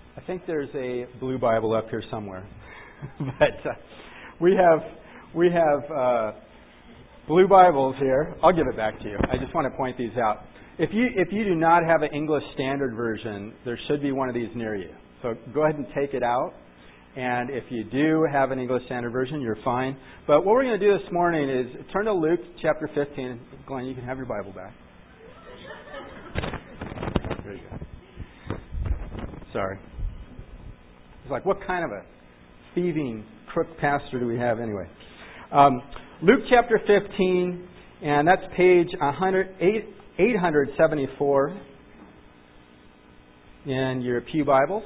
I think there's a blue Bible up here somewhere, but we have blue Bibles here. I'll give it back to you. I just want to point these out. If you do not have an English Standard Version, there should be one of these near you. So go ahead and take it out. And if you do have an English Standard Version, you're fine. But what we're going to do this morning is turn to Luke chapter 15. Glenn, you can have your Bible back. There you go. Sorry. It's like, what kind of a thieving crook pastor do we have anyway? Luke chapter 15, and that's page 874 in your pew Bibles.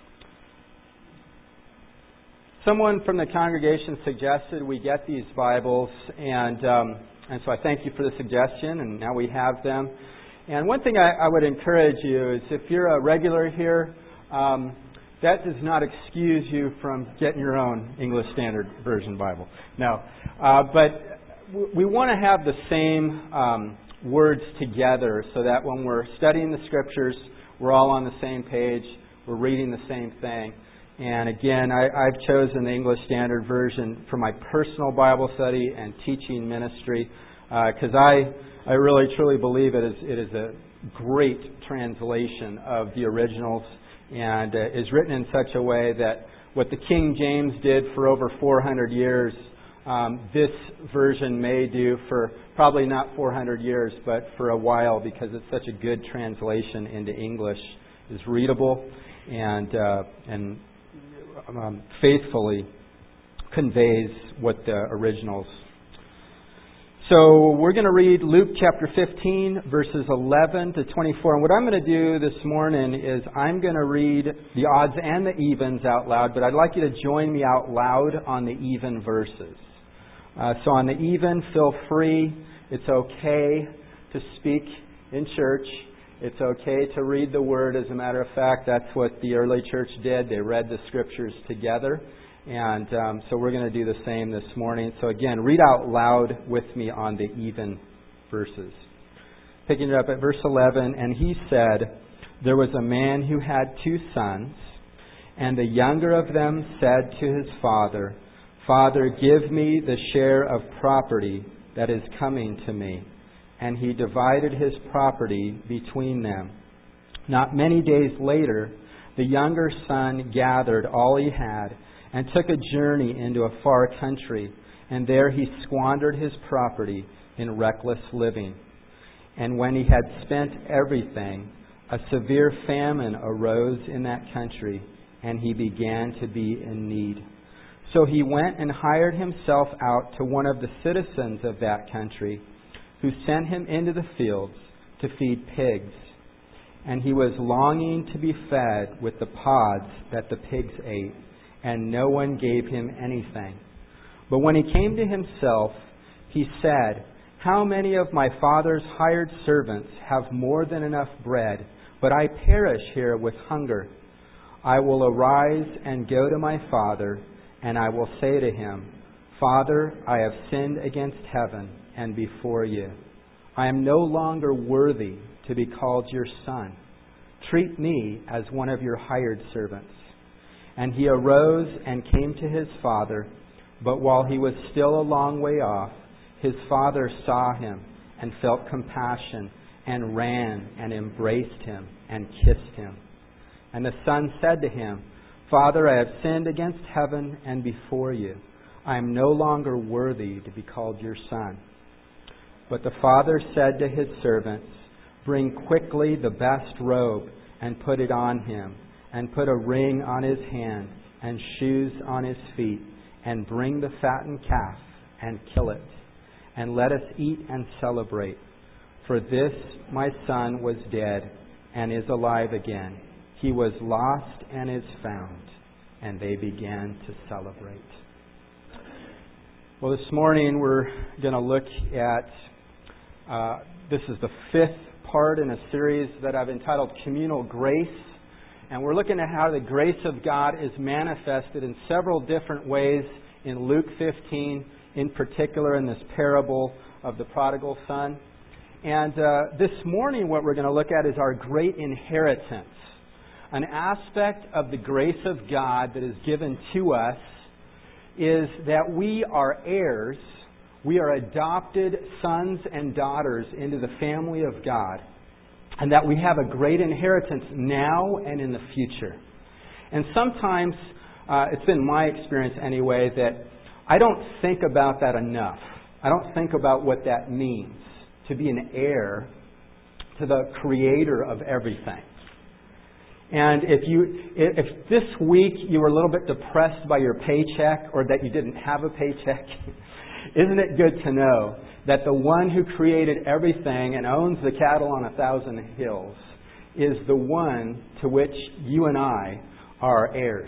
Someone from the congregation suggested we get these Bibles, and so I thank you for the suggestion, and now we have them. And one thing I would encourage you is if you're a regular here, that does not excuse you from getting your own English Standard Version Bible. No. But we want to have the same words together so that when we're studying the Scriptures, we're all on the same page, we're reading the same thing. And again, I've chosen the English Standard Version for my personal Bible study and teaching ministry because I really truly believe it is a great translation of the originals and is written in such a way that what the King James did for over 400 years, this version may do for probably not 400 years, but for a while because it's such a good translation into English. It's readable and faithfully conveys what the originals. So we're going to read Luke chapter 15, verses 11 to 24. And what I'm going to do this morning is I'm going to read the odds and the evens out loud, but I'd like you to join me out loud on the even verses. So on the even, feel free. It's okay to speak in church. It's okay to read the Word. As a matter of fact, that's what the early church did. They read the Scriptures together. And so we're going to do the same this morning. So again, read out loud with me on the even verses. Picking it up at verse 11, and he said, "There was a man who had 2 sons, and the younger of them said to his father, 'Father, give me the share of property that is coming to me.' And he divided his property between them. Not many days later, the younger son gathered all he had and took a journey into a far country, and there he squandered his property in reckless living. And when he had spent everything, a severe famine arose in that country, and he began to be in need. So he went and hired himself out to one of the citizens of that country, who sent him into the fields to feed pigs. And he was longing to be fed with the pods that the pigs ate, and no one gave him anything. But when he came to himself, he said, 'How many of my father's hired servants have more than enough bread, but I perish here with hunger? I will arise and go to my father, and I will say to him, Father, I have sinned against heaven and before you. I am no longer worthy to be called your son. Treat me as one of your hired servants.' And he arose and came to his father, but while he was still a long way off, his father saw him and felt compassion and ran and embraced him and kissed him. And the son said to him, 'Father, I have sinned against heaven and before you. I am no longer worthy to be called your son.' But the father said to his servants, 'Bring quickly the best robe and put it on him, and put a ring on his hand and shoes on his feet, and bring the fattened calf and kill it. And let us eat and celebrate. For this my son was dead and is alive again. He was lost and is found.' And they began to celebrate." Well, this morning we're going to look at, this is the 5th part in a series that I've entitled Communal Grace. And we're looking at how the grace of God is manifested in several different ways in Luke 15, in particular in this parable of the prodigal son. And this morning what we're going to look at is our great inheritance. an aspect of the grace of God that is given to us is that we are heirs. We are adopted sons and daughters into the family of God, and that we have a great inheritance now and in the future. And sometimes, it's been my experience anyway, that I don't think about that enough. I don't think about what that means, to be an heir to the Creator of everything. And if this week you were a little bit depressed by your paycheck, or that you didn't have a paycheck, isn't it good to know that the one who created everything and owns the cattle on 1,000 hills is the one to which you and I are heirs?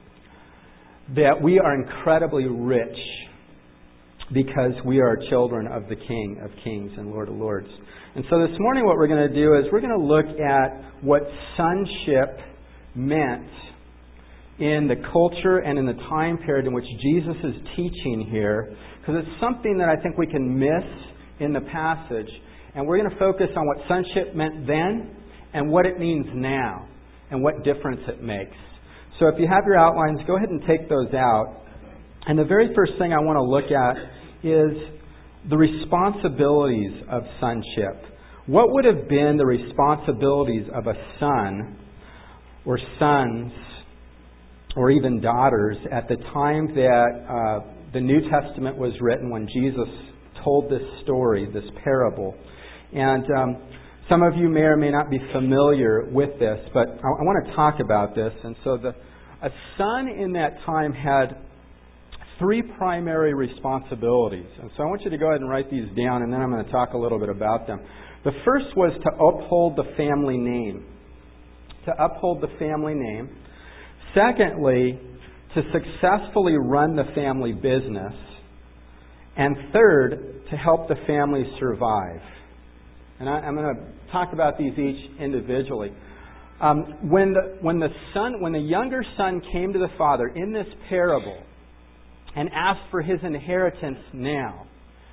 That we are incredibly rich because we are children of the King of Kings and Lord of Lords. And so this morning what we're going to do is we're going to look at what sonship meant in the culture and in the time period in which Jesus is teaching here, because it's something that I think we can miss in the passage. And we're going to focus on what sonship meant then and what it means now and what difference it makes. So if you have your outlines, go ahead and take those out. And the very first thing I want to look at is the responsibilities of sonship. What would have been the responsibilities of a son or sons or even daughters at the time that the New Testament was written, when Jesus told this story, this parable? And some of you may or may not be familiar with this, but I want to talk about this. And so a son in that time had three primary responsibilities. And so I want you to go ahead and write these down, and then I'm going to talk a little bit about them. The first was to uphold the family name. To uphold the family name. Secondly, to successfully run the family business. And third, to help the family survive. And I'm going to talk about these each individually. When the younger son came to the father in this parable and asked for his inheritance now,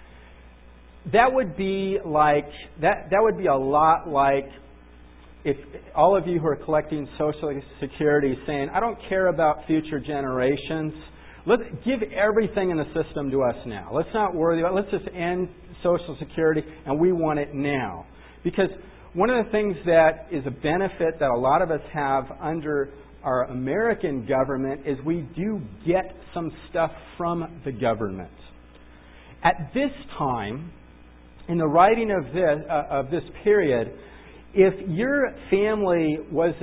that would be like that would be a lot like if all of you who are collecting Social Security saying, I don't care about future generations. Let's give everything in the system to us now. Let's not worry about it. Let's just end Social Security, and we want it now. Because one of the things that is a benefit that a lot of us have under our American government is we do get some stuff from the government. At this time, in the writing of this period, if your family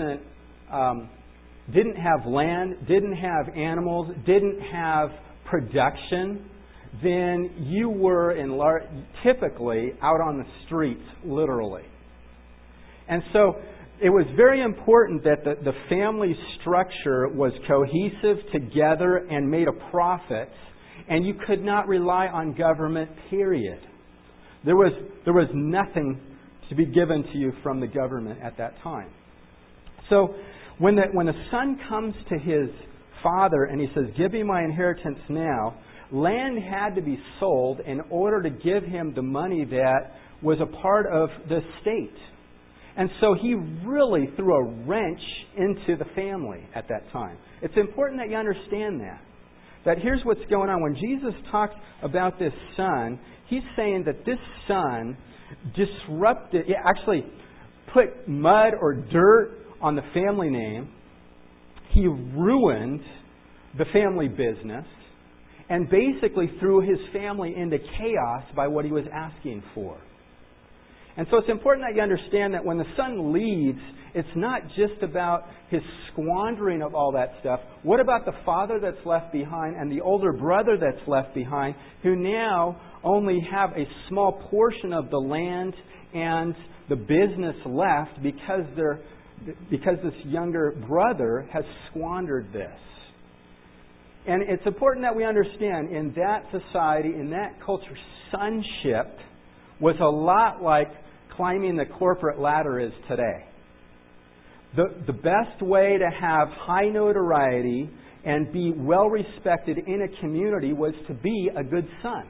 didn't have land, didn't have animals, didn't have production, then you were typically out on the streets, literally. And so it was very important that the family structure was cohesive together and made a profit, and you could not rely on government, period. There was nothing to be given to you from the government at that time. So when the son comes to his father and he says, give me my inheritance now, land had to be sold in order to give him the money that was a part of the estate. And so he really threw a wrench into the family at that time. It's important that you understand that here's what's going on. When Jesus talks about this son, he's saying that this son actually put mud or dirt on the family name. He ruined the family business and basically threw his family into chaos by what he was asking for. And so it's important that you understand that when the son leaves, it's not just about his squandering of all that stuff. What about the father that's left behind and the older brother that's left behind, who now only have a small portion of the land and the business left because this younger brother has squandered this? And it's important that we understand, in that society, in that culture, sonship was a lot like climbing the corporate ladder is today. The best way to have high notoriety and be well respected in a community was to be a good son.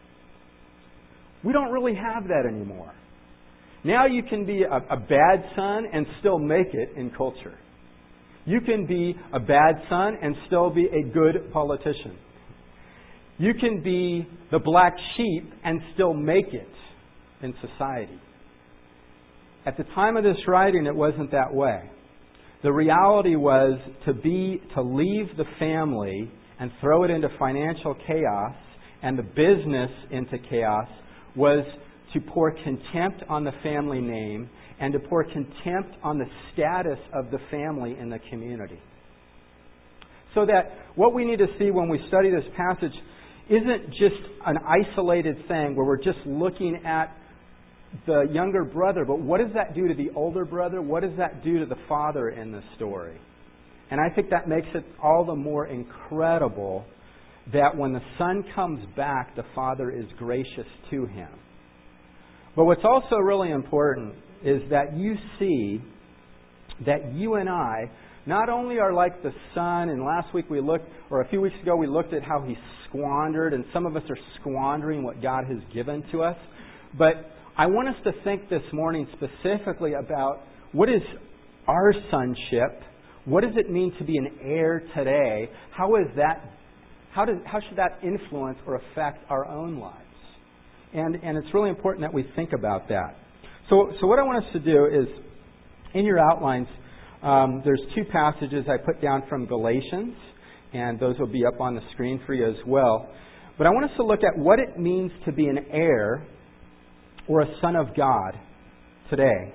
We don't really have that anymore. Now you can be a bad son and still make it in culture. You can be a bad son and still be a good politician. You can be the black sheep and still make it in society. At the time of this writing, it wasn't that way. The reality was to leave the family and throw it into financial chaos and the business into chaos was to pour contempt on the family name and to pour contempt on the status of the family in the community. So that what we need to see when we study this passage isn't just an isolated thing where we're just looking at the younger brother, but what does that do to the older brother? What does that do to the father in the story? And I think that makes it all the more incredible that when the son comes back, the father is gracious to him. But what's also really important is that you see that you and I not only are like the son, and last week a few weeks ago we looked at how he squandered, and some of us are squandering what God has given to us, but I want us to think this morning specifically about what is our sonship, what does it mean to be an heir today, how should that influence or affect our own lives? And it's really important that we think about that. So what I want us to do is, in your outlines, there's two passages I put down from Galatians, and those will be up on the screen for you as well. But I want us to look at what it means to be an heir or a son of God today.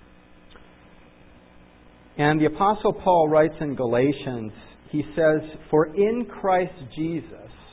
And the Apostle Paul writes in Galatians, he says, "For in Christ Jesus,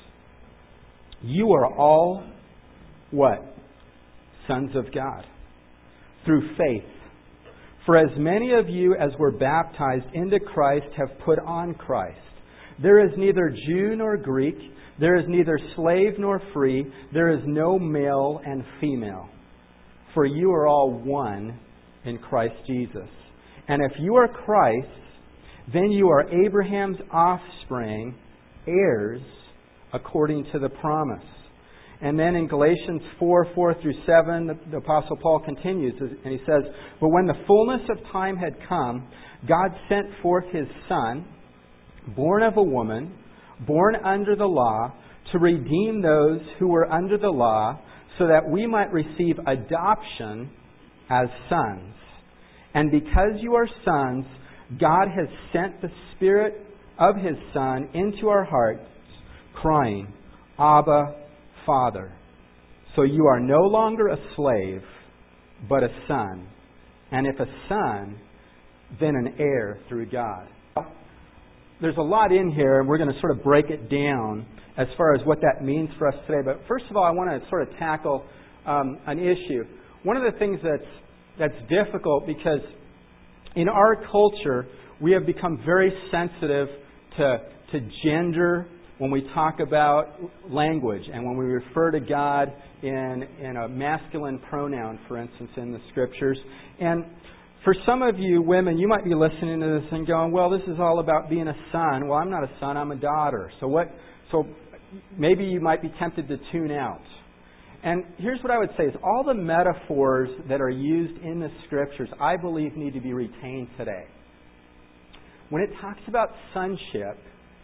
you are all," what? "Sons of God, through faith. For as many of you as were baptized into Christ have put on Christ. There is neither Jew nor Greek, there is neither slave nor free, there is no male and female. For you are all one in Christ Jesus. And if you are Christ's, then you are Abraham's offspring, heirs according to the promise." And then in Galatians 4:4-7, the Apostle Paul continues, and he says, "But when the fullness of time had come, God sent forth His Son, born of a woman, born under the law, to redeem those who were under the law, so that we might receive adoption as sons. And because you are sons, God has sent the Spirit of His Son into our hearts, crying, 'Abba, Father.' So you are no longer a slave, but a son. And if a son, then an heir through God." There's a lot in here, and we're going to sort of break it down as far as what that means for us today. But first of all, I want to sort of tackle an issue. One of the things that's difficult, because in our culture, we have become very sensitive to gender when we talk about language and when we refer to God in a masculine pronoun, for instance, in the Scriptures. And for some of you women, you might be listening to this and going, "Well, this is all about being a son." Well, I'm not a son, I'm a daughter. So maybe you might be tempted to tune out. And here's what I would say is all the metaphors that are used in the Scriptures, I believe, need to be retained today. When it talks about sonship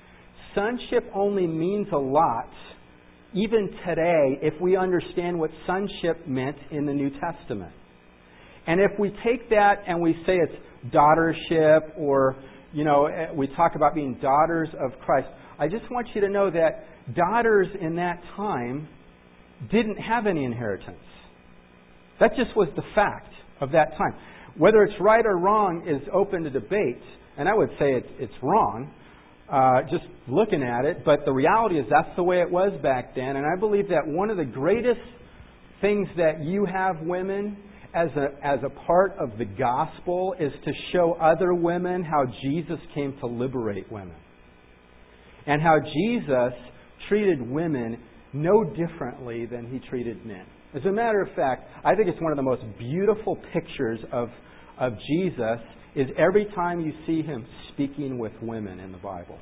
only means a lot, even today, if we understand what sonship meant in the New Testament. And if we take that and we say it's daughtership, or, we talk about being daughters of Christ, I just want you to know that daughters in that time didn't have any inheritance. That just was the fact of that time. Whether it's right or wrong is open to debate, and I would say it's wrong, just looking at it, but the reality is that's the way it was back then. And I believe that one of the greatest things that you have, women, as a part of the gospel, is to show other women how Jesus came to liberate women. And how Jesus treated women no differently than He treated men. As a matter of fact, I think it's one of the most beautiful pictures of Jesus is every time you see Him speaking with women in the Bible.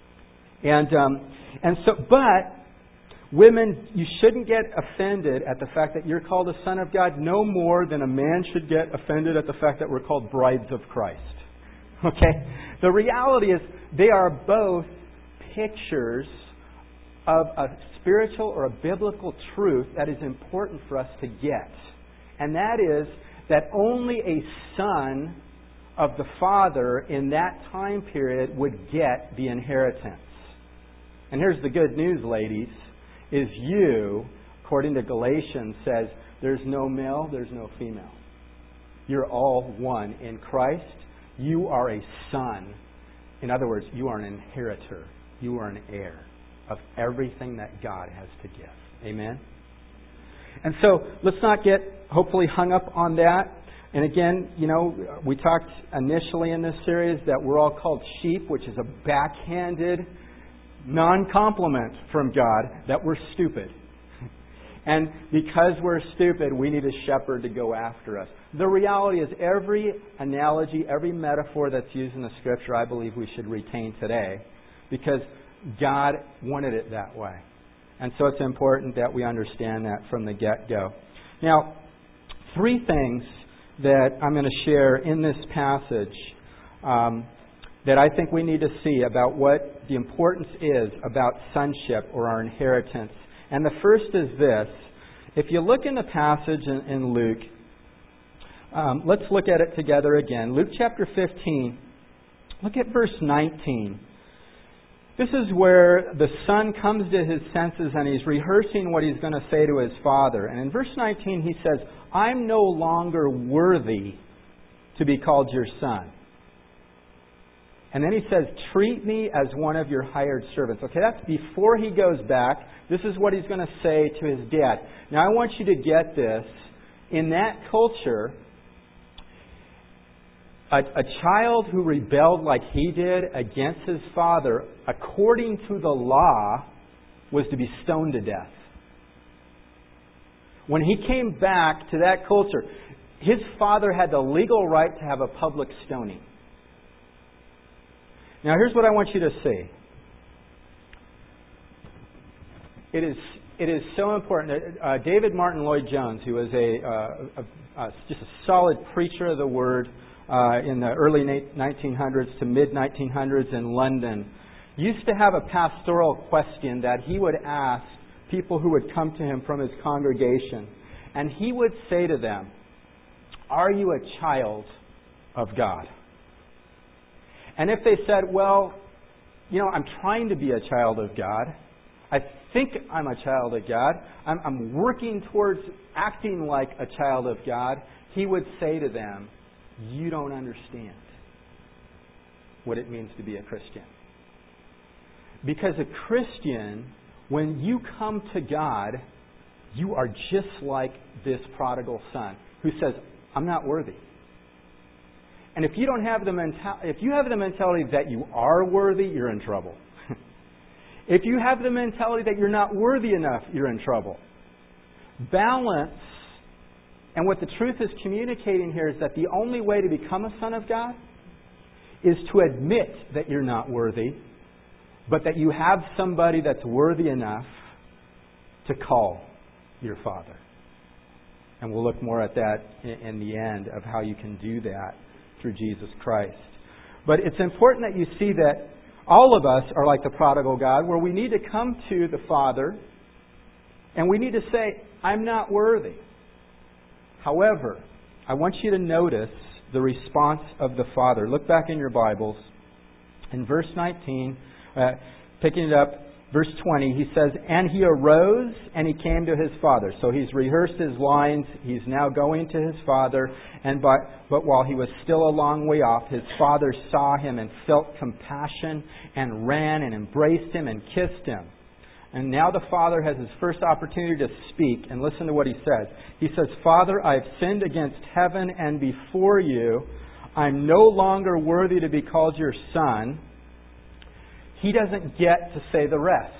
But women, you shouldn't get offended at the fact that you're called a son of God no more than a man should get offended at the fact that we're called brides of Christ. Okay? The reality is they are both pictures of a spiritual or a biblical truth that is important for us to get. And that is that only a son of the Father in that time period would get the inheritance. And here's the good news, ladies, is you, according to Galatians, says there's no male, there's no female. You're all one in Christ. You are a son. In other words, you are an inheritor. You are an heir of everything that God has to give. Amen? And so, let's not get hopefully hung up on that. And again, we talked initially in this series that we're all called sheep, which is a backhanded non-compliment from God that we're stupid. And because we're stupid, we need a shepherd to go after us. The reality is every analogy, every metaphor that's used in the Scripture, I believe we should retain today because God wanted it that way. And so it's important that we understand that from the get-go. Now, 3 things that I'm going to share in this passage that I think we need to see about what the importance is about sonship or our inheritance. And the first is this. If you look in the passage in Luke, let's look at it together again. Luke chapter 15, look at verse 19. This is where the son comes to his senses and he's rehearsing what he's going to say to his father. And in verse 19 he says, I'm no longer worthy to be called your son. And then he says, treat me as one of your hired servants. Okay, that's before he goes back. This is what he's going to say to his dad. Now I want you to get this. In that culture, a child who rebelled like he did against his father, according to the law, was to be stoned to death. When he came back to that culture, his father had the legal right to have a public stoning. Now here's what I want you to see. It is so important. David Martin Lloyd-Jones, who was just a solid preacher of the Word in the early 1900s to mid-1900s in London, used to have a pastoral question that he would ask people who would come to him from his congregation. And he would say to them, are you a child of God? And if they said, well, I'm trying to be a child of God. I think I'm a child of God. I'm working towards acting like a child of God. He would say to them, you don't understand what it means to be a Christian. Because a Christian, when you come to God, you are just like this prodigal son who says, I'm not worthy. And if you don't have if you have the mentality that you are worthy, you're in trouble. If you have the mentality that you're not worthy enough, you're in trouble. Balance, and what the truth is communicating here is that the only way to become a son of God is to admit that you're not worthy, but that you have somebody that's worthy enough to call your Father. And we'll look more at that in the end of how you can do that through Jesus Christ. But it's important that you see that all of us are like the prodigal God, where we need to come to the Father and we need to say, I'm not worthy. However, I want you to notice the response of the Father. Look back in your Bibles. In verse 19, picking it up, verse 20, he says, and he arose and he came to his father. So he's rehearsed his lines. He's now going to his father. But while he was still a long way off, his father saw him and felt compassion and ran and embraced him and kissed him. And now the father has his first opportunity to speak. And listen to what he says. He says, Father, I have sinned against heaven and before you. I'm no longer worthy to be called your son. He doesn't get to say the rest.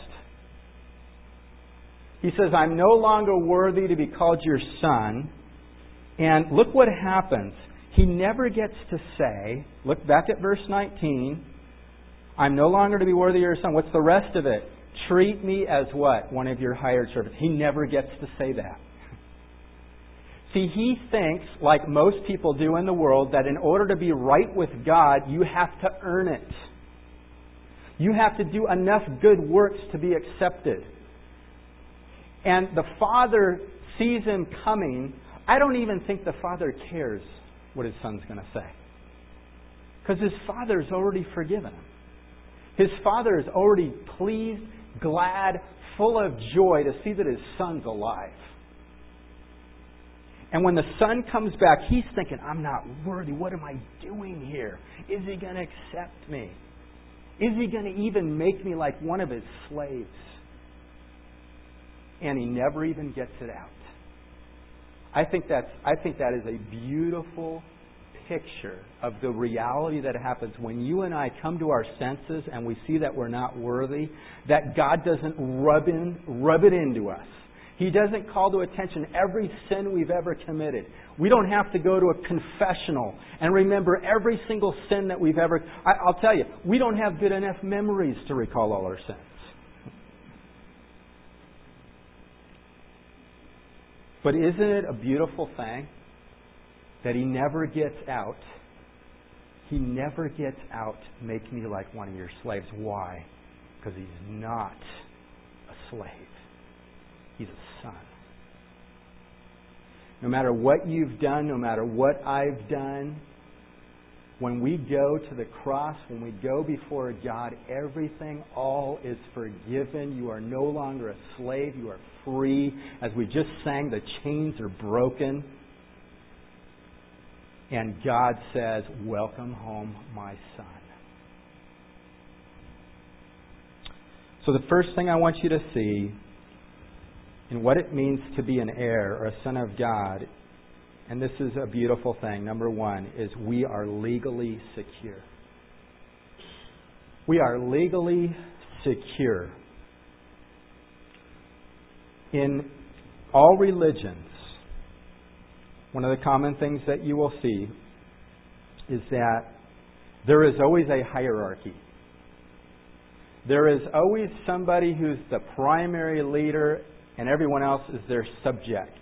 He says, I'm no longer worthy to be called your son. And look what happens. He never gets to say, look back at verse 19, I'm no longer to be worthy of your son. What's the rest of it? Treat me as what? One of your hired servants. He never gets to say that. See, he thinks, like most people do in the world, that in order to be right with God, you have to earn it. You have to do enough good works to be accepted. And the Father sees him coming. I don't even think the Father cares what his Son's going to say. Because his Father's already forgiven him. His Father is already pleased, glad, full of joy to see that his Son's alive. And when the Son comes back, he's thinking, I'm not worthy. What am I doing here? Is he going to accept me? Is he going to even make me like one of his slaves? And he never even gets it out. I think that is a beautiful picture of the reality that happens when you and I come to our senses and we see that we're not worthy, that God doesn't rub it into us. He doesn't call to attention every sin we've ever committed. We don't have to go to a confessional and remember every single sin that we've ever... I'll tell you, we don't have good enough memories to recall all our sins. But isn't it a beautiful thing that he never gets out? He never gets out, make me like one of your slaves. Why? Because he's not a slave. He's a son. No matter what you've done, no matter what I've done, when we go to the cross, when we go before God, everything, all is forgiven. You are no longer a slave. You are free. As we just sang, the chains are broken. And God says, welcome home, my son. So the first thing I want you to see in what it means to be an heir or a son of God, and this is a beautiful thing, number one, is we are legally secure. We are legally secure. In all religions, one of the common things that you will see is that there is always a hierarchy. There is always somebody who's the primary leader and everyone else is their subject.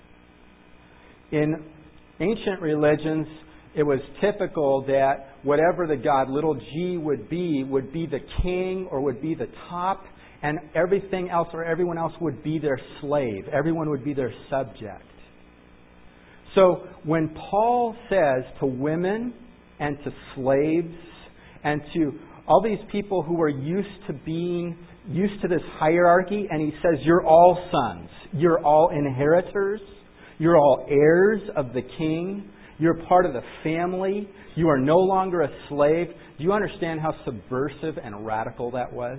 In ancient religions, it was typical that whatever the god, little g, would be the king or would be the top, and everything else or everyone else would be their slave. Everyone would be their subject. So when Paul says to women and to slaves and to all these people who are used to this hierarchy, and he says, you're all sons, you're all inheritors, you're all heirs of the king, you're part of the family, you are no longer a slave. Do you understand how subversive and radical that was?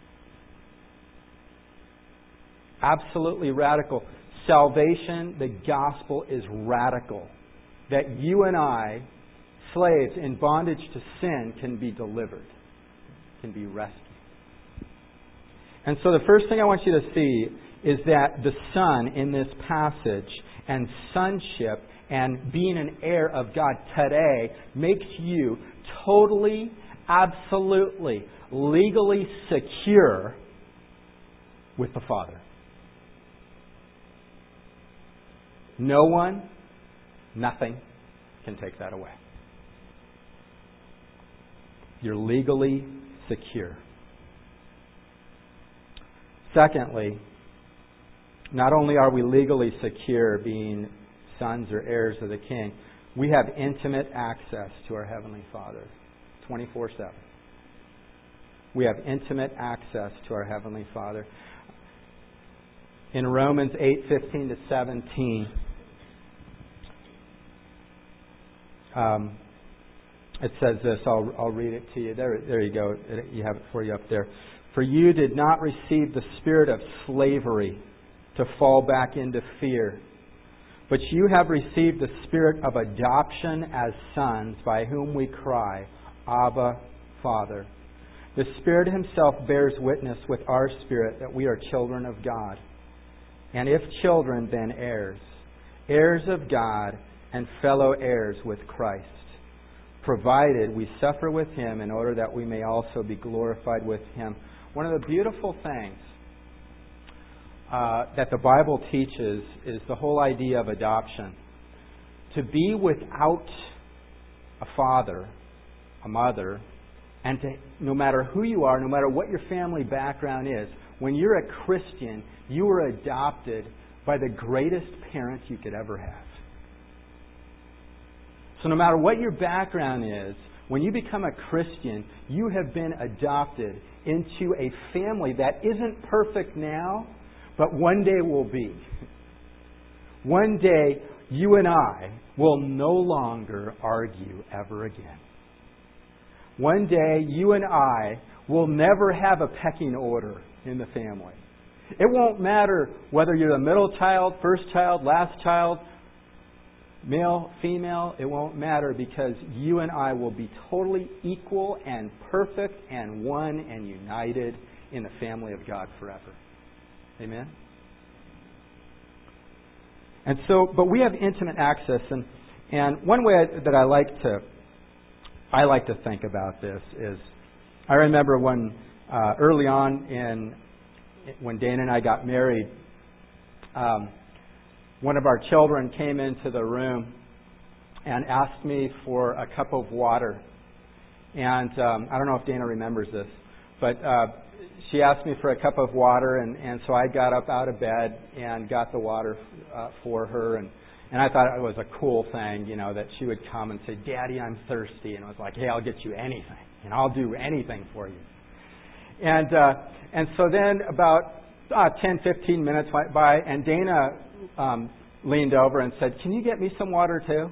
Absolutely radical. Salvation, the gospel, is radical. That you and I, slaves in bondage to sin, can be delivered, can be rescued. And so the first thing I want you to see is that the Son in this passage and sonship and being an heir of God today makes you totally, absolutely, legally secure with the Father. No one, nothing can take that away. You're legally secure. Secondly, not only are we legally secure being sons or heirs of the King, we have intimate access to our Heavenly Father 24/7. We have intimate access to our Heavenly Father. In Romans 8:15-17, it says this. I'll read it to you. There you go. You have it for you up there. For you did not receive the spirit of slavery to fall back into fear, but you have received the spirit of adoption as sons, by whom we cry, Abba, Father. The Spirit Himself bears witness with our spirit that we are children of God. And if children, then heirs, heirs of God and fellow heirs with Christ, provided we suffer with Him in order that we may also be glorified with Him. One of the beautiful things that the Bible teaches is the whole idea of adoption. to be without a father, a mother, and to, no matter who you are, no matter what your family background is, when you're a Christian, you are adopted by the greatest parents you could ever have. So no matter what your background is, when you become a Christian, you have been adopted into a family that isn't perfect now, but one day will be. One day, you and I will no longer argue ever again. One day, you and I will never have a pecking order in the family. It won't matter whether you're the middle child, first child, last child, male, female. It won't matter, because you and I will be totally equal and perfect and one and united in the family of God forever. Amen? And so, but we have intimate access, and one way that I like to think about this is, I remember when early on when Dana and I got married, one of our children came into the room and asked me for a cup of water. And I don't know if Dana remembers this, but she asked me for a cup of water, and so I got up out of bed and got the water for her. And I thought it was a cool thing, that she would come and say, "Daddy, I'm thirsty." And I was like, "Hey, I'll get you anything. I'll do anything for you." And so then about 10, 15 minutes went by, and Dana leaned over and said, "Can you get me some water too?"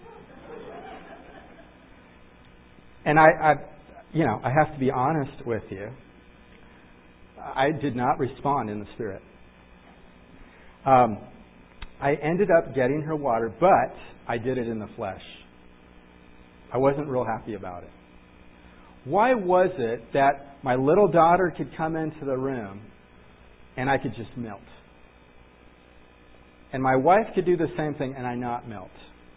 And I have to be honest with you. I did not respond in the Spirit. I ended up getting her water, but I did it in the flesh. I wasn't real happy about it. Why was it that my little daughter could come into the room and I could just melt? And my wife could do the same thing and I not melt?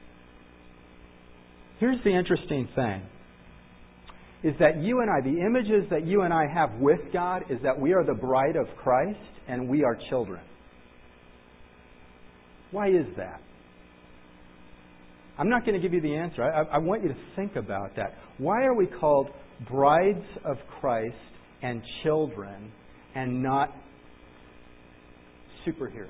Here's the interesting thing, is that you and I, the images that you and I have with God, is that we are the bride of Christ and we are children. Why is that? I'm not going to give you the answer. I want you to think about that. Why are we called brides of Christ and children and not superheroes?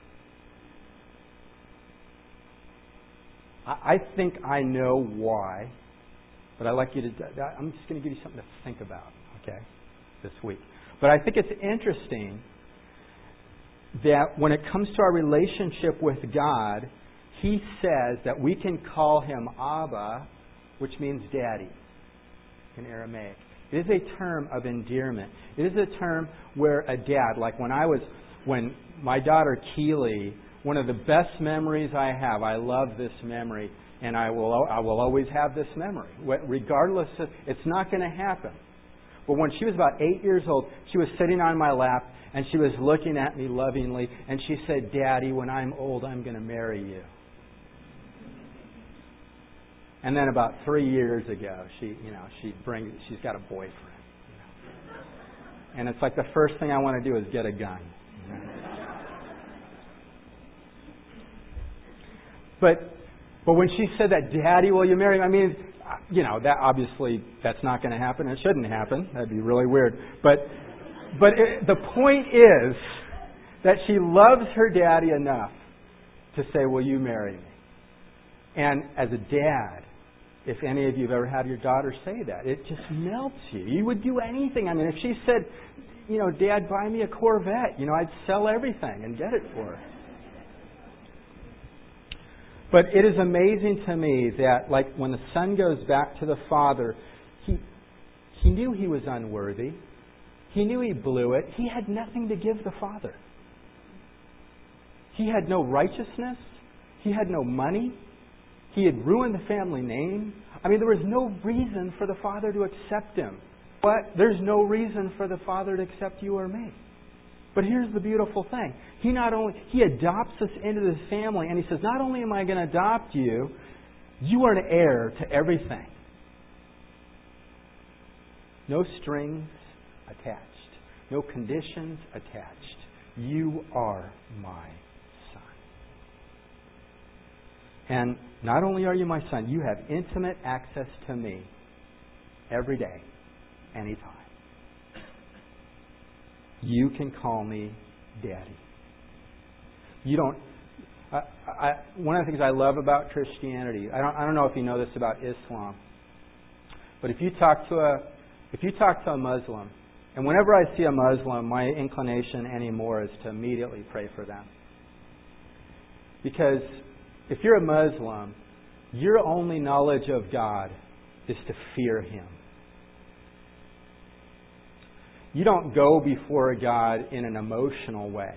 I think I know why, but I'd like you to. I'm just going to give you something to think about, okay, this week. But I think it's interesting that when it comes to our relationship with God, He says that we can call Him Abba, which means daddy in Aramaic. It is a term of endearment. It is a term where a dad, like when my daughter Keely, one of the best memories I have, I love this memory, and I will always have this memory. Regardless of, it's not going to happen. But when she was about 8 years old, she was sitting on my lap, and she was looking at me lovingly, and she said, "Daddy, when I'm old, I'm going to marry you." And then about 3 years ago, she's got a boyfriend. And it's like the first thing I want to do is get a gun. But when she said that, "Daddy, will you marry me?" I mean, that obviously that's not going to happen. It shouldn't happen. That'd be really weird. But the point is that she loves her daddy enough to say, "Will you marry me?" And as a dad, if any of you have ever had your daughter say that, it just melts you. You would do anything. I mean, if she said, "Dad, buy me a Corvette," I'd sell everything and get it for her. But it is amazing to me that, like, when the son goes back to the father, he knew he was unworthy. He knew he blew it. He had nothing to give the father. He had no righteousness. He had no money. He had ruined the family name. I mean, there was no reason for the father to accept him. But there's no reason for the father to accept you or me. But here's the beautiful thing. He adopts us into this family, and He says, not only am I going to adopt you, you are an heir to everything. No strings attached. No conditions attached. You are my son. And not only are you my son, you have intimate access to me every day, anytime. You can call me Daddy. You don't. One of the things I love about Christianity, I don't know if you know this about Islam, but if you talk to a Muslim, and whenever I see a Muslim, my inclination anymore is to immediately pray for them. Because if you're a Muslim, your only knowledge of God is to fear Him. You don't go before God in an emotional way.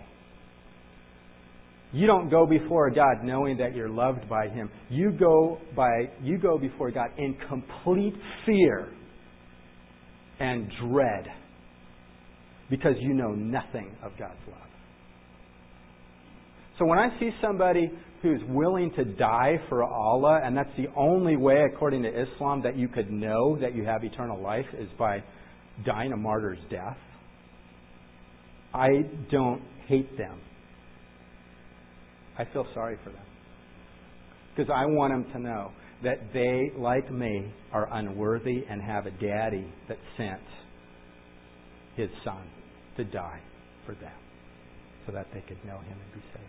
You don't go before God knowing that you're loved by Him. You go before God in complete fear and dread because you know nothing of God's love. So when I see somebody who's willing to die for Allah, and that's the only way, according to Islam, that you could know that you have eternal life is by dying a martyr's death, I don't hate them. I feel sorry for them. Because I want them to know that they, like me, are unworthy and have a daddy that sent his son to die for them so that they could know him and be saved.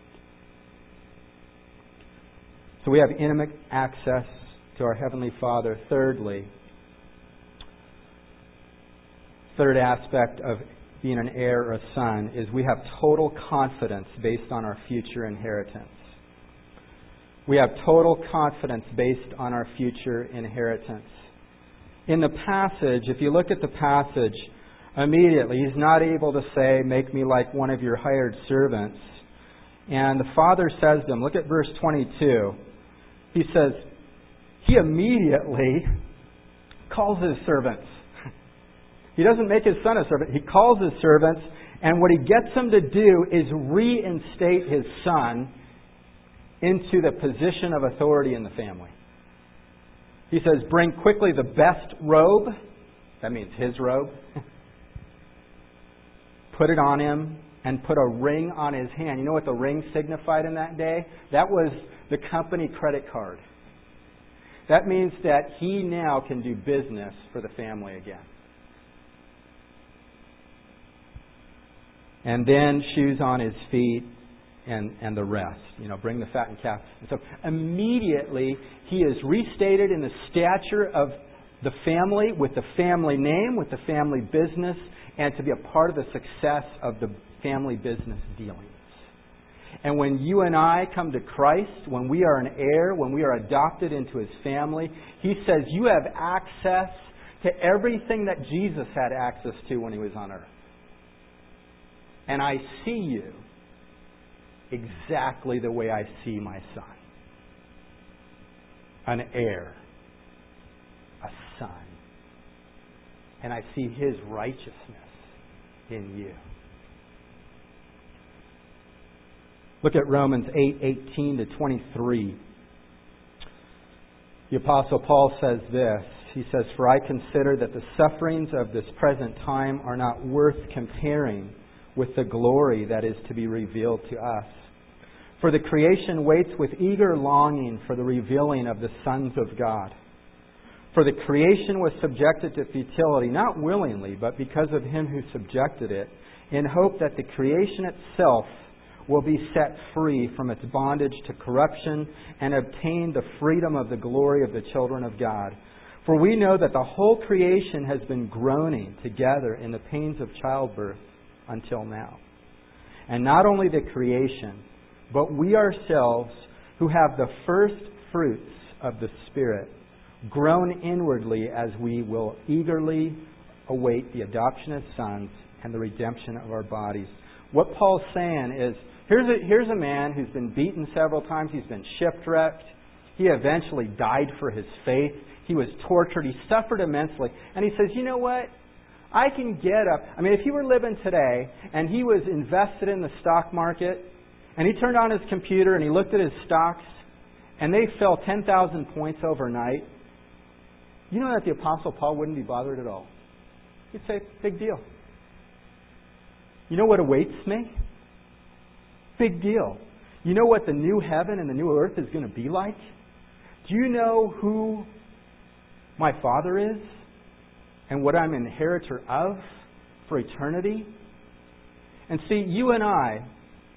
So we have intimate access to our Heavenly Father. Thirdly, third aspect of being an heir or a son is we have total confidence based on our future inheritance. We have total confidence based on our future inheritance. In the passage, if you look at the passage, immediately he's not able to say, "Make me like one of your hired servants." And the father says to him, look at verse 22. He says, he immediately calls his servants. He doesn't make his son a servant. He calls his servants, and what he gets them to do is reinstate his son into the position of authority in the family. He says, bring quickly the best robe. That means his robe. Put it on him and put a ring on his hand. You know what the ring signified in that day? That was the company credit card. That means that he now can do business for the family again. And then shoes on his feet and the rest. You know, bring the fattened calf. And so immediately he is restated in the stature of the family, with the family name, with the family business, and to be a part of the success of the family business dealings. And when you and I come to Christ, when we are an heir, when we are adopted into His family, He says you have access to everything that Jesus had access to when He was on earth. And I see you exactly the way I see my son. An heir. A son. And I see His righteousness in you. Look at Romans 8:18-23. The Apostle Paul says this. He says, "For I consider that the sufferings of this present time are not worth comparing with the glory that is to be revealed to us. For the creation waits with eager longing for the revealing of the sons of God. For the creation was subjected to futility, not willingly, but because of Him who subjected it, in hope that the creation itself will be set free from its bondage to corruption and obtain the freedom of the glory of the children of God. For we know that the whole creation has been groaning together in the pains of childbirth until now. And not only the creation, but we ourselves who have the first fruits of the Spirit groan inwardly as we will eagerly await the adoption as sons and the redemption of our bodies." What Paul's saying is, here's a man who's been beaten several times. He's been shipwrecked. He eventually died for his faith. He was tortured. He suffered immensely. And he says, you know what? I can get up. I mean, if he were living today and he was invested in the stock market and he turned on his computer and he looked at his stocks and they fell 10,000 points overnight, you know that the Apostle Paul wouldn't be bothered at all. He'd say, big deal. You know what awaits me? Big deal. You know what the new heaven and the new earth is going to be like? Do you know who my Father is and what I'm an inheritor of for eternity? And see, you and I,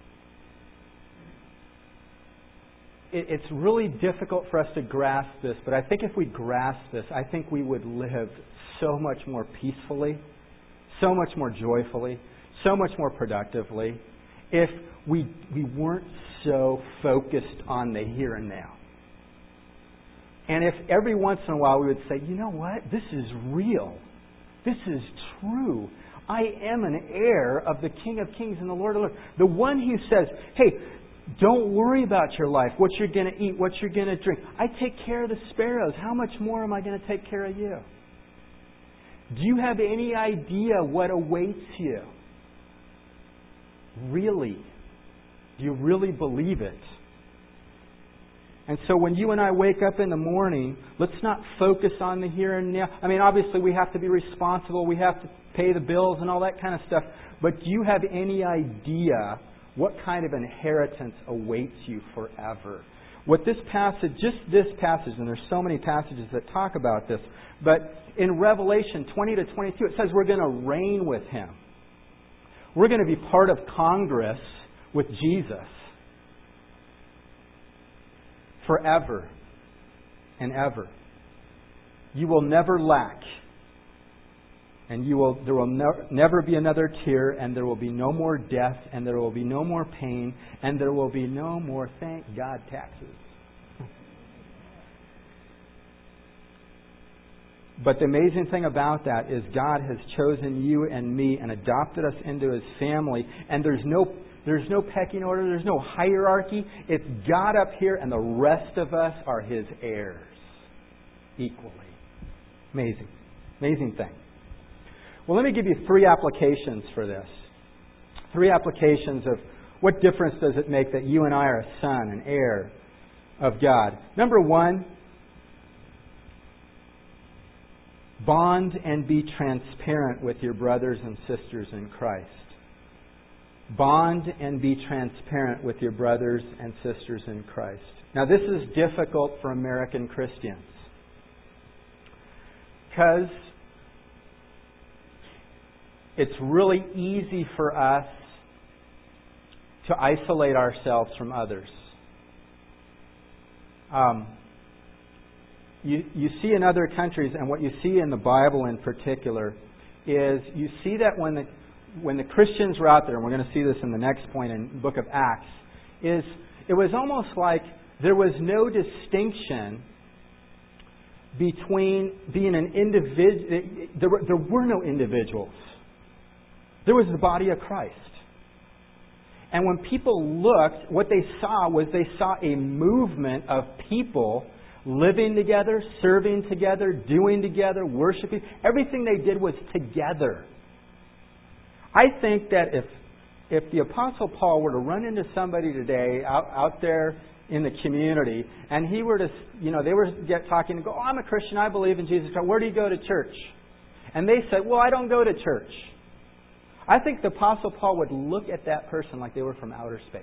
it's really difficult for us to grasp this, but I think if we grasp this, I think we would live so much more peacefully, so much more joyfully, so much more productively if we weren't so focused on the here and now. And if every once in a while we would say, you know what? This is real. This is true. I am an heir of the King of Kings and the Lord of Lords. The one who says, hey, don't worry about your life, what you're going to eat, what you're going to drink. I take care of the sparrows. How much more am I going to take care of you? Do you have any idea what awaits you? Really? Do you really believe it? And so when you and I wake up in the morning, let's not focus on the here and now. I mean, obviously we have to be responsible. We have to pay the bills and all that kind of stuff. But do you have any idea what kind of inheritance awaits you forever? What this passage, just this passage, and there's so many passages that talk about this, but in Revelation 20 to 22, it says we're going to reign with Him. We're going to be part of Congress with Jesus forever and ever. You will never lack. And there will never be another tear, and there will be no more death, and there will be no more pain, and there will be no more, thank God, taxes. But the amazing thing about that is God has chosen you and me and adopted us into His family, and there's no pecking order, there's no hierarchy. It's God up here, and the rest of us are His heirs equally. Amazing. Amazing thing. Well, let me give you 3 applications for this. 3 applications of what difference does it make that you and I are a son, an heir of God. Number 1, bond and be transparent with your brothers and sisters in Christ. Bond and be transparent with your brothers and sisters in Christ. Now, this is difficult for American Christians because it's really easy for us to isolate ourselves from others. You see in other countries, and what you see in the Bible in particular, is you see that when the Christians were out there, and we're going to see this in the next point in the book of Acts, is it was almost like there was no distinction between being an individual. There were no individuals. There was the body of Christ. And when people looked, what they saw was they saw a movement of people living together, serving together, doing together, worshiping. Everything they did was together. I think that if the Apostle Paul were to run into somebody today out there in the community, and he were to, they were talking and go, oh, I'm a Christian, I believe in Jesus Christ. Where do you go to church? And they said, well, I don't go to church. I think the Apostle Paul would look at that person like they were from outer space.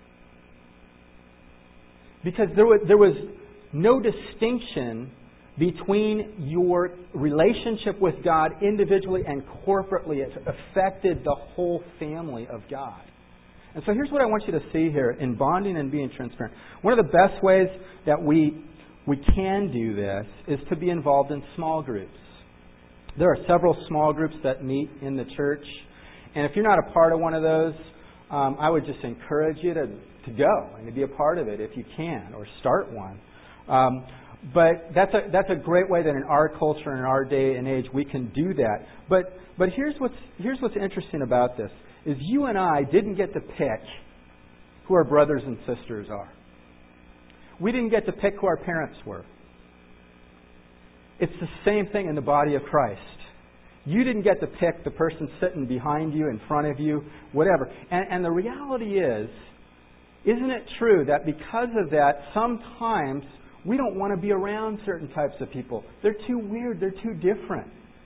Because there was no distinction between your relationship with God individually and corporately. It affected the whole family of God. And so here's what I want you to see here in bonding and being transparent. One of the best ways that we can do this is to be involved in small groups. There are several small groups that meet in the church. And if you're not a part of one of those, I would just encourage you to go and to be a part of it if you can, or start one. But that's a great way that in our culture and in our day and age we can do that. But here's what's interesting about this is you and I didn't get to pick who our brothers and sisters are. We didn't get to pick who our parents were. It's the same thing in the body of Christ. You didn't get to pick the person sitting behind you, in front of you, whatever. And the reality is, isn't it true that because of that, sometimes we don't want to be around certain types of people. They're too weird. They're too different.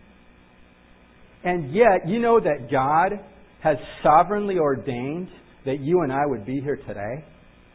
And yet, you know that God has sovereignly ordained that you and I would be here today?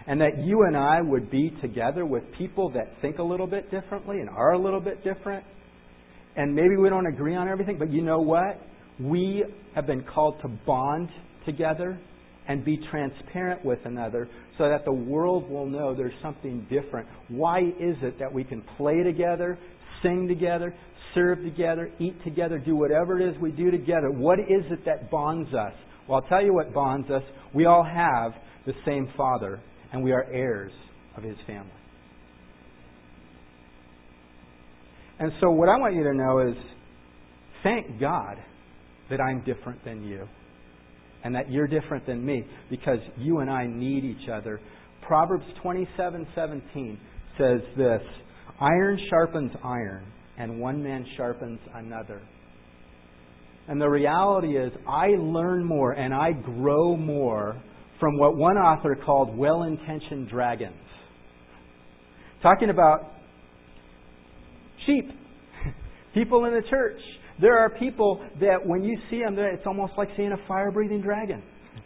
and that you and I would be together with people that think a little bit differently and are a little bit different. And maybe we don't agree on everything, but you know what? We have been called to bond together and be transparent with another so that the world will know there's something different. Why is it that we can play together, sing together, serve together, eat together, do whatever it is we do together? What is it that bonds us? Well, I'll tell you what bonds us. We all have the same Father, and we are heirs of His family. And so what I want you to know is, thank God that I'm different than you and that you're different than me, because you and I need each other. Proverbs 27:17 says this, iron sharpens iron, and one man sharpens another. And the reality is, I learn more and I grow more from what one author called well-intentioned dragons. Talking about sheep, people in the church. There are people that when you see them, it's almost like seeing a fire-breathing dragon.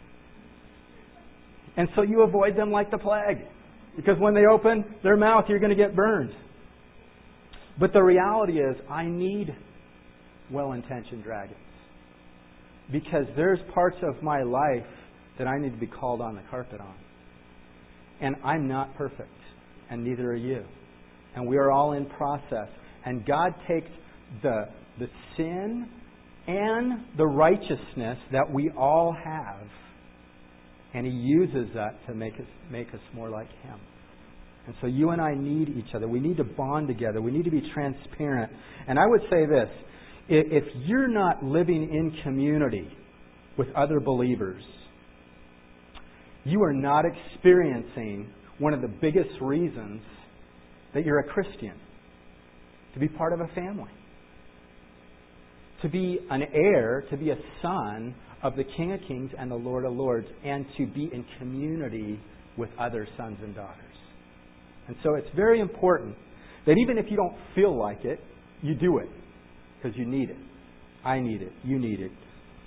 And so you avoid them like the plague, because when they open their mouth, you're going to get burned. But the reality is, I need well-intentioned dragons, because there's parts of my life that I need to be called on the carpet on. And I'm not perfect, and neither are you. And we are all in process. And God takes the sin and the righteousness that we all have, and He uses that to make us more like Him. And so you and I need each other. We need to bond together. We need to be transparent. And I would say this, if you're not living in community with other believers, you are not experiencing one of the biggest reasons that you're a Christian. To be part of a family. To be an heir, to be a son of the King of Kings and the Lord of Lords, and to be in community with other sons and daughters. And so it's very important that even if you don't feel like it, you do it. Because you need it. I need it. You need it.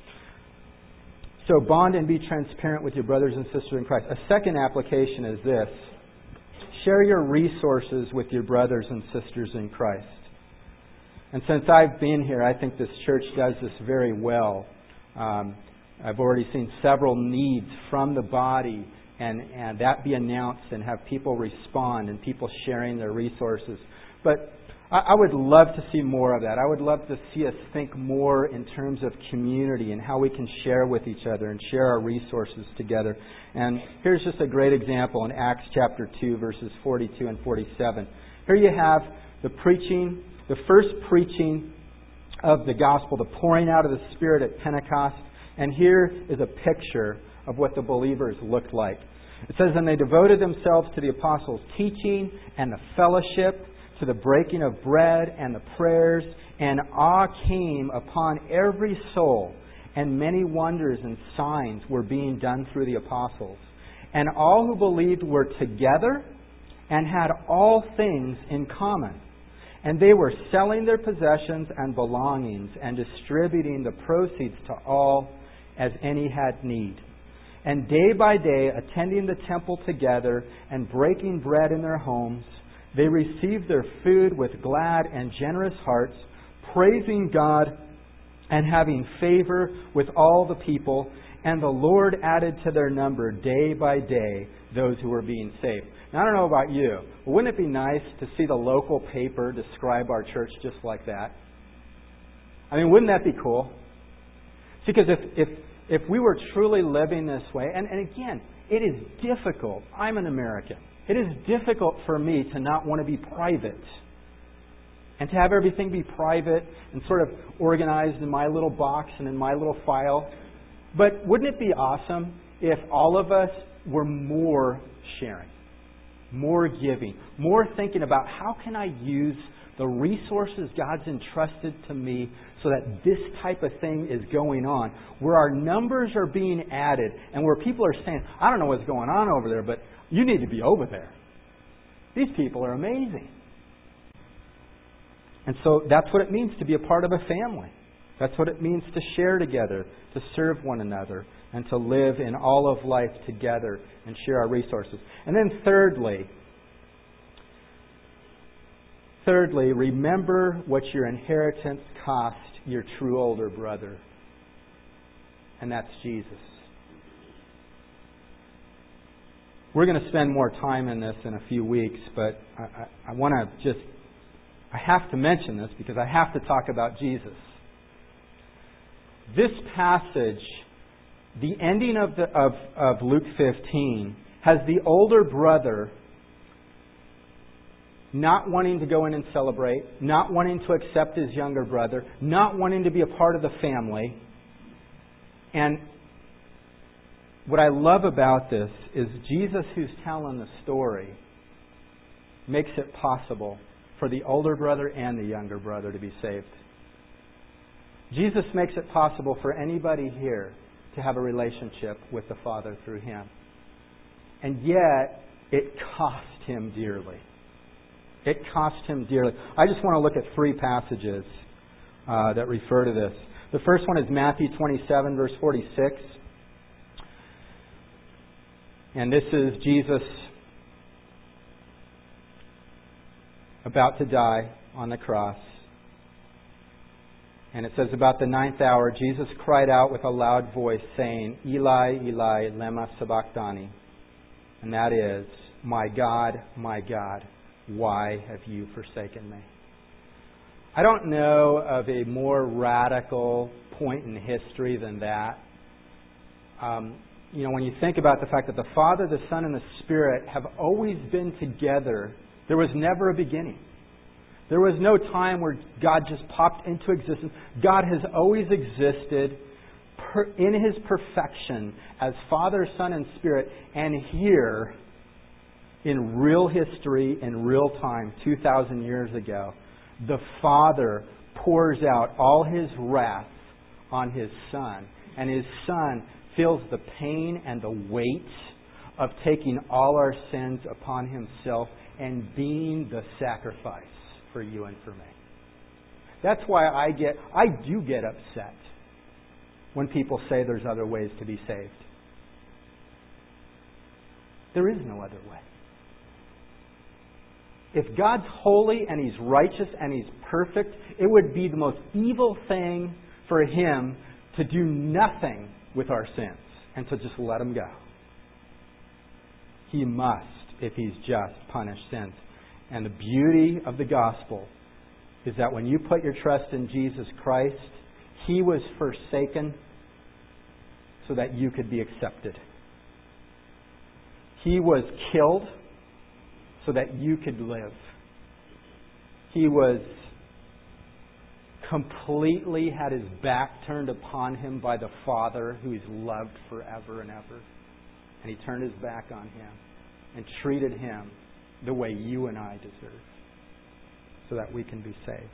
So bond and be transparent with your brothers and sisters in Christ. A second application is this. Share your resources with your brothers and sisters in Christ. And since I've been here, I think this church does this very well. I've already seen several needs from the body, and that be announced and have people respond and people sharing their resources. But I would love to see more of that. I would love to see us think more in terms of community and how we can share with each other and share our resources together. And here's just a great example in Acts chapter 2, verses 42 and 47. Here you have the first preaching of the gospel, the pouring out of the Spirit at Pentecost. And here is a picture of what the believers looked like. It says, and they devoted themselves to the apostles' teaching and the fellowship, to the breaking of bread and the prayers, and awe came upon every soul, and many wonders and signs were being done through the apostles. And all who believed were together and had all things in common. And they were selling their possessions and belongings and distributing the proceeds to all as any had need. And day by day, attending the temple together and breaking bread in their homes, they received their food with glad and generous hearts, praising God and having favor with all the people. And the Lord added to their number day by day those who were being saved. Now, I don't know about you, but wouldn't it be nice to see the local paper describe our church just like that? I mean, wouldn't that be cool? Because if we were truly living this way, and again, it is difficult. I'm an American. It is difficult for me to not want to be private and to have everything be private and sort of organized in my little box and in my little file. But wouldn't it be awesome if all of us were more sharing, more giving, more thinking about how can I use the resources God's entrusted to me so that this type of thing is going on, where our numbers are being added and where people are saying, I don't know what's going on over there, but you need to be over there. These people are amazing. And so that's what it means to be a part of a family. That's what it means to share together, to serve one another, and to live in all of life together and share our resources. And then thirdly, remember what your inheritance cost your true older brother. And that's Jesus. We're going to spend more time in this in a few weeks, but I have to mention this because I have to talk about Jesus. This passage, the ending of Luke 15, has the older brother not wanting to go in and celebrate, not wanting to accept his younger brother, not wanting to be a part of the family. And what I love about this is Jesus, who's telling the story, makes it possible for the older brother and the younger brother to be saved. Jesus makes it possible for anybody here to have a relationship with the Father through Him. And yet, it cost Him dearly. It cost Him dearly. I just want to look at three passages that refer to this. The first one is Matthew 27, verse 46. And this is Jesus about to die on the cross. And it says, about the 9th hour, Jesus cried out with a loud voice, saying, Eli, Eli, lema sabachthani. And that is, my God, why have you forsaken me? I don't know of a more radical point in history than that. When you think about the fact that the Father, the Son, and the Spirit have always been together, there was never a beginning. There was no time where God just popped into existence. God has always existed in His perfection as Father, Son, and Spirit. And here, in real history, in real time, 2,000 years ago, the Father pours out all His wrath on His Son. And His Son feels the pain and the weight of taking all our sins upon Himself and being the sacrifice for you and for me. That's why I do get upset when people say there's other ways to be saved. There is no other way. If God's holy and He's righteous and He's perfect, it would be the most evil thing for Him to do nothing with our sins and to just let them go. He must, if He's just, punish sins. And the beauty of the gospel is that when you put your trust in Jesus Christ, He was forsaken so that you could be accepted. He was killed so that you could live. He was completely had His back turned upon Him by the Father who He's loved forever and ever. And He turned His back on Him and treated Him the way you and I deserve so that we can be saved.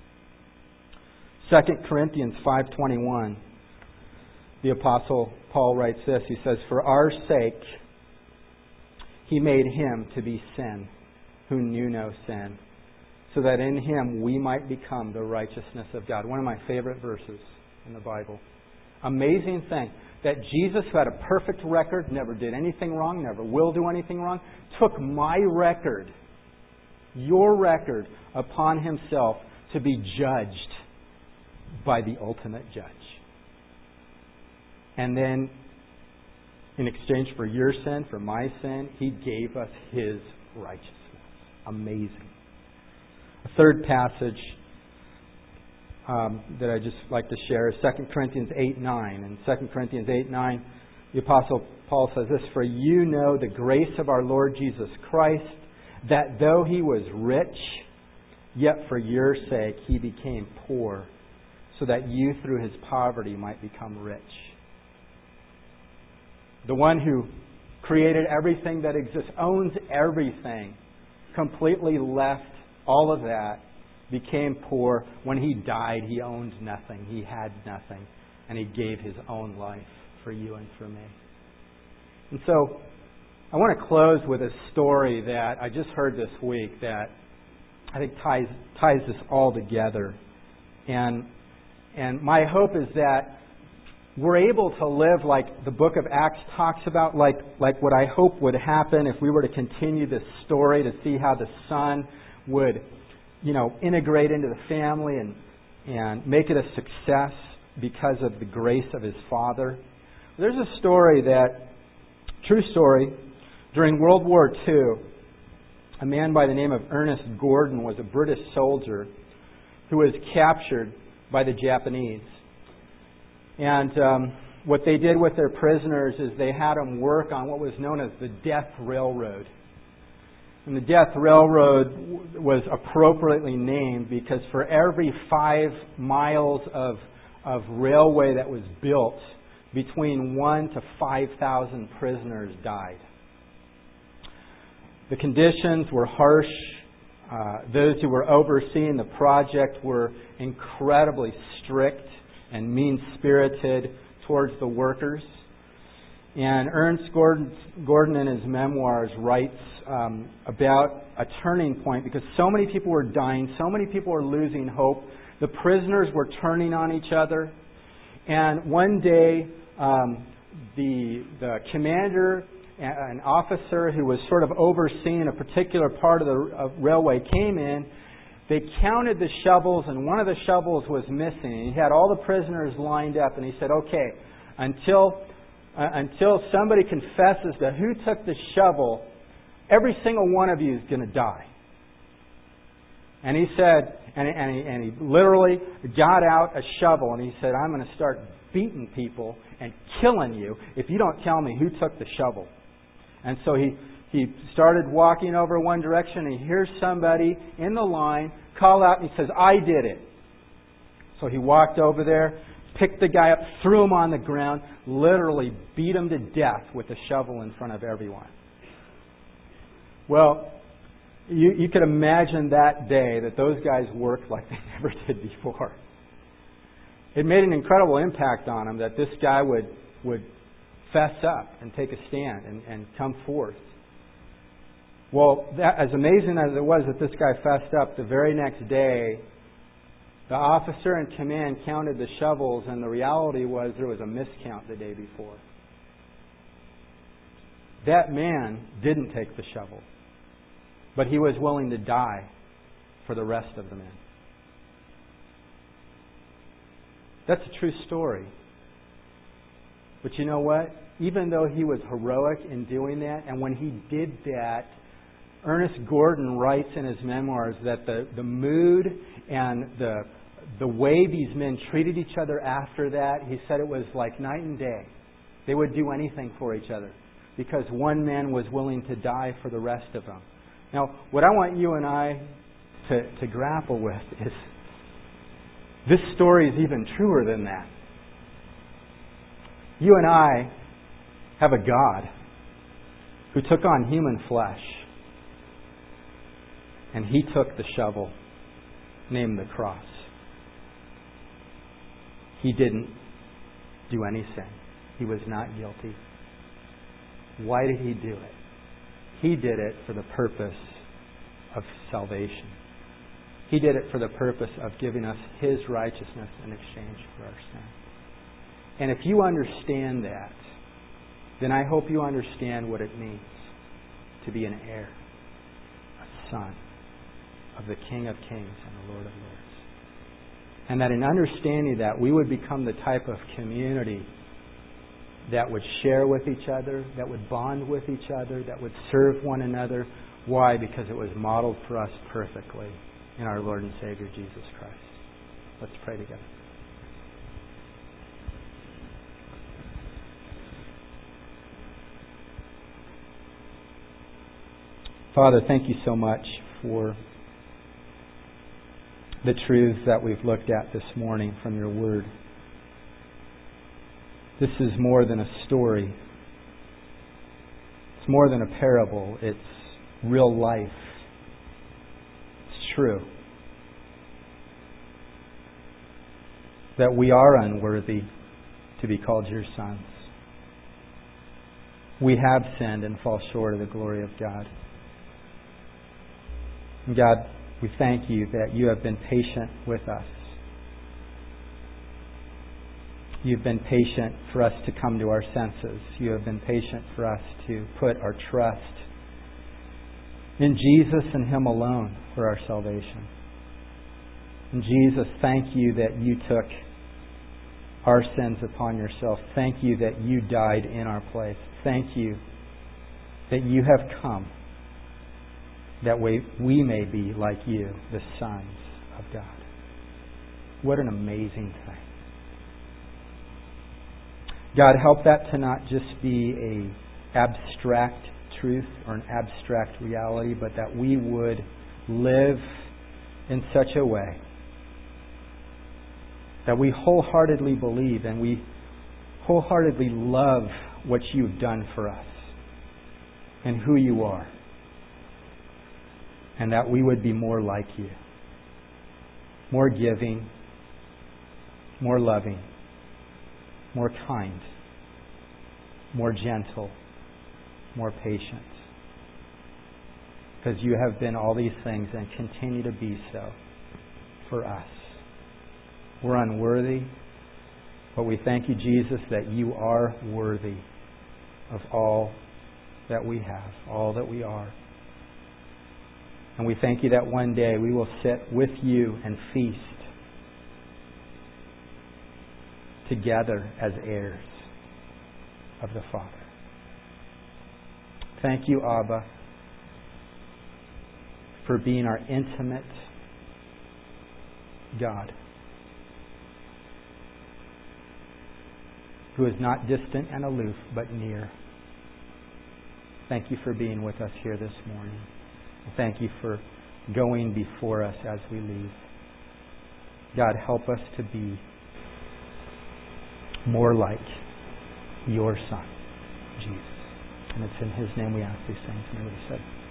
2 Corinthians 5:21, the Apostle Paul writes this. He says, for our sake He made Him to be sin who knew no sin, so that in Him we might become the righteousness of God. One of my favorite verses in the Bible. Amazing thing that Jesus, who had a perfect record, never did anything wrong, never will do anything wrong, took my record, your record, upon Himself to be judged by the ultimate judge. And then, in exchange for your sin, for my sin, He gave us His righteousness. Amazing. A third passage that I just like to share is 2 Corinthians 8:9. In 2 Corinthians 8:9, the Apostle Paul says this, for you know the grace of our Lord Jesus Christ, that though He was rich, yet for your sake He became poor, so that you through His poverty might become rich. The one who created everything that exists, owns everything, completely left all of that, became poor. When He died, He owned nothing. He had nothing. And He gave His own life for you and for me. And so, I want to close with a story that I just heard this week that I think ties this all together. And And my hope is that we're able to live like the book of Acts talks about, like what I hope would happen if we were to continue this story, to see how the Son would, integrate into the family and make it a success because of the grace of His Father. There's a story true story, during World War II, a man by the name of Ernest Gordon was a British soldier who was captured by the Japanese. And what they did with their prisoners is they had them work on what was known as the Death Railroad. And the Death Railroad was appropriately named because for every 5 miles of railway that was built, between 1,000 to 5,000 prisoners died. The conditions were harsh. Those who were overseeing the project were incredibly strict and mean-spirited towards the workers. And Ernest Gordon in his memoirs writes about a turning point because so many people were dying, so many people were losing hope. The prisoners were turning on each other. And one day, the commander, an officer who was sort of overseeing a particular part of the railway came in. They counted the shovels, and one of the shovels was missing. He had all the prisoners lined up, and he said, "Okay, until somebody confesses to who took the shovel, every single one of you is going to die." And he said, and he literally got out a shovel, and he said, "I'm going to start beating people and killing you if you don't tell me who took the shovel." And so he started walking over one direction, and he hears somebody in the line call out, and he says, "I did it." So he walked over there, picked the guy up, threw him on the ground, literally beat him to death with a shovel in front of everyone. Well, you could imagine that day that those guys worked like they never did before. It made an incredible impact on him that this guy would fess up and take a stand and come forth. Well, as amazing as it was that this guy fessed up, the very next day, the officer in command counted the shovels, and the reality was there was a miscount the day before. That man didn't take the shovel, but he was willing to die for the rest of the men. That's a true story. But you know what? Even though he was heroic in doing that, and when he did that, Ernest Gordon writes in his memoirs that the mood and the way these men treated each other after that, he said it was like night and day. They would do anything for each other because one man was willing to die for the rest of them. Now, what I want you and I to grapple with is this story is even truer than that. You and I have a God who took on human flesh, and He took the shovel named the cross. He didn't do any sin. He was not guilty. Why did He do it? He did it for the purpose of salvation. He did it for the purpose of giving us His righteousness in exchange for our sin. And if you understand that, then I hope you understand what it means to be an heir, a son of the King of Kings and the Lord of Lords. And that in understanding that, we would become the type of community that would share with each other, that would bond with each other, that would serve one another. Why? Because it was modeled for us perfectly in our Lord and Savior Jesus Christ. Let's pray together. Father, thank you so much for the truths that we've looked at this morning from your word. This is more than a story. It's more than a parable. It's real life. It's true that we are unworthy to be called your sons. We have sinned and fall short of the glory of God. And God, we thank you that you have been patient with us. You've been patient for us to come to our senses. You have been patient for us to put our trust in Jesus and Him alone for our salvation. And Jesus, thank you that you took our sins upon yourself. Thank you that you died in our place. Thank you that you have come that way we may be like you, the sons of God. What an amazing thing. God, help that to not just be an abstract truth or an abstract reality, but that we would live in such a way that we wholeheartedly believe and we wholeheartedly love what you've done for us and who you are, and that we would be more like you, more giving, more loving, more kind, more gentle, more patient. Because you have been all these things and continue to be so for us. We're unworthy, but we thank you, Jesus, that you are worthy of all that we have, all that we are. And we thank you that one day we will sit with you and feast together as heirs of the Father. Thank you, Abba, for being our intimate God, who is not distant and aloof, but near. Thank you for being with us here this morning. Thank you for going before us as we leave. God, help us to be more like your Son, Jesus. And it's in His name we ask these things. And everybody said,